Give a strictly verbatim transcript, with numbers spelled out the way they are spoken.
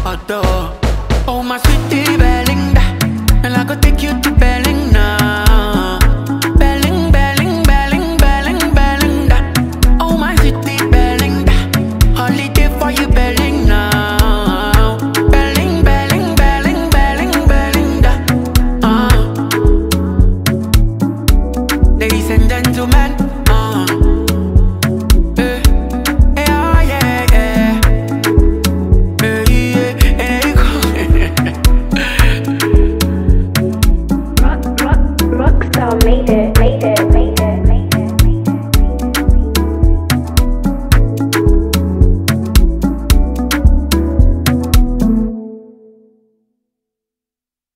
Although, oh my sweetie Belinda, and I go take you to Belling now. Belling, Belling, Belling, Belling, Belinda. Oh my sweetie Belinda, holiday for you Belling now. Belling, Belling, Belling, Belling, Belinda. Uh. Ladies and gentlemen, uh.